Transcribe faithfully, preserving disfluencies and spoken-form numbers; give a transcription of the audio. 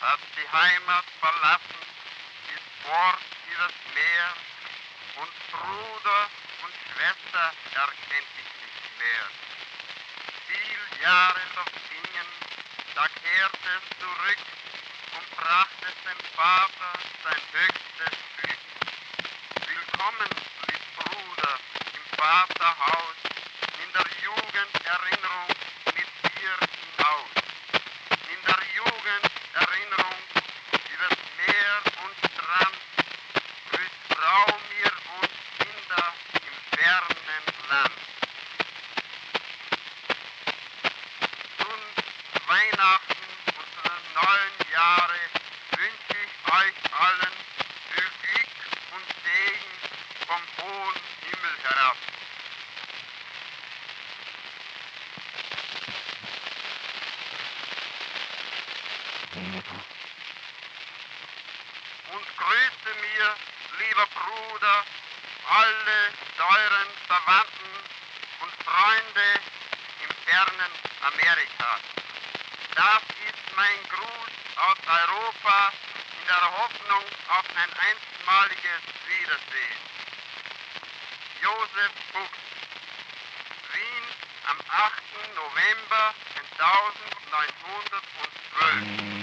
hat die Heimat verlassen, ist fort übers Meer, und Bruder und Schwester erkennt ich nicht mehr. Viel Jahre vergingen, da kehrt es zurück und brachte dem Vater sein höchstes Glück. Willkommen, lieb Bruder, im Vaterhaus, in der Jugend Erinnerung mit dir hinaus. In der Jugend Erinnerung übers Meer und Strand, grüßt Frau mir und Kinder im fernen Land. Nun Weihnachten und neuen Jahre wünsche ich euch allen viel Glück und Segen vom hohen Himmel herab. Und grüße mir, lieber Bruder, alle teuren Verwandten und Freunde im fernen Amerika. Das ist mein Gruß aus Europa in der Hoffnung auf ein einstmaliges Wiedersehen. Josef Fuchs, Wien am achten November neunzehnhundertzwölf.